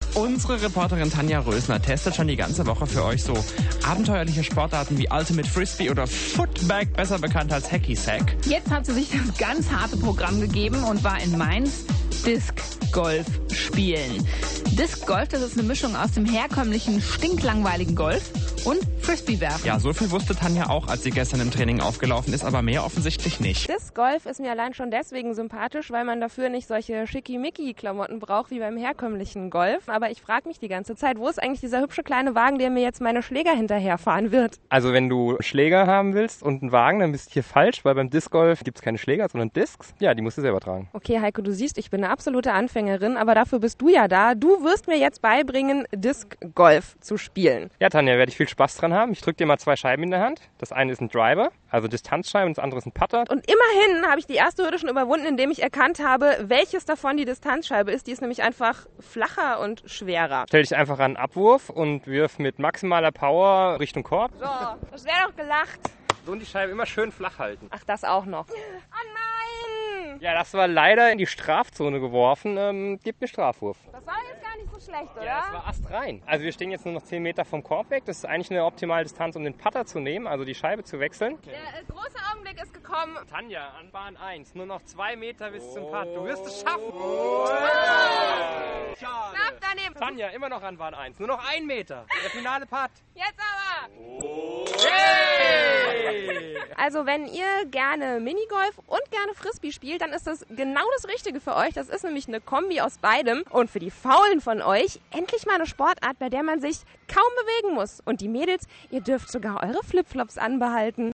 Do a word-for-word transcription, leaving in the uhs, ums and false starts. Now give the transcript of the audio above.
Unsere Reporterin Tanja Rösner testet schon die ganze Woche für euch so abenteuerliche Sportarten wie Ultimate Frisbee oder Footbag, besser bekannt als Hacky Sack. Jetzt hat sie sich das ganz harte Programm gegeben und war in Mainz Disc Golf spielen. Disc Golf, das ist eine Mischung aus dem herkömmlichen, stinklangweiligen Golf und Frisbee-Werfen. Ja, so viel wusste Tanja auch, als sie gestern im Training aufgelaufen ist, aber mehr offensichtlich nicht. Disc Golf ist mir allein schon deswegen sympathisch, weil man dafür nicht solche schickimicki-Klamotten braucht wie beim herkömmlichen Golf. Aber ich frage mich die ganze Zeit, wo ist eigentlich dieser hübsche kleine Wagen, der mir jetzt meine Schläger hinterherfahren wird? Also wenn du Schläger haben willst und einen Wagen, dann bist du hier falsch, weil beim Disc Golf gibt es keine Schläger, sondern Discs. Ja, die musst du selber tragen. Okay, Heiko, du siehst, ich bin eine absolute Anfängerin, aber dafür bist du ja da. Du wirst mir jetzt beibringen, Disc Golf zu spielen. Ja, Tanja, werde ich viel Spaß dran haben. Ich drücke dir mal zwei Scheiben in der Hand. Das eine ist ein Driver, also Distanzscheibe, und das andere ist ein Putter. Und immerhin habe ich die erste Hürde schon überwunden, indem ich erkannt habe, welches davon die Distanzscheibe ist. Die ist nämlich einfach flacher und schwerer. Stell dich einfach an den Abwurf und wirf mit maximaler Power Richtung Korb. So, das wäre doch gelacht. So, und die Scheibe immer schön flach halten. Ach, das auch noch. Oh nein! Ja, das war leider in die Strafzone geworfen. Ähm, gibt einen Strafwurf. Das war jetzt gar nicht so schlecht, oder? Ja, das war astrein. Also wir stehen jetzt nur noch zehn Meter vom Korb weg. Das ist eigentlich eine optimale Distanz, um den Putter zu nehmen, also die Scheibe zu wechseln. Der äh, große Augenblick ist gekommen. Tanja, an Bahn eins. Nur noch zwei Meter bis zum Putt. Du wirst es schaffen. Oh. Knapp daneben. Tanja, immer noch an Bahn eins. Nur noch ein Meter. Der finale Putt. Jetzt aber. Oh. Hey. Also wenn ihr gerne Minigolf und gerne Frisbee spielt, dann ist das genau das Richtige für euch. Das ist nämlich eine Kombi aus beidem. Und für die Faulen von euch endlich mal eine Sportart, bei der man sich kaum bewegen muss. Und die Mädels, ihr dürft sogar eure Flipflops anbehalten.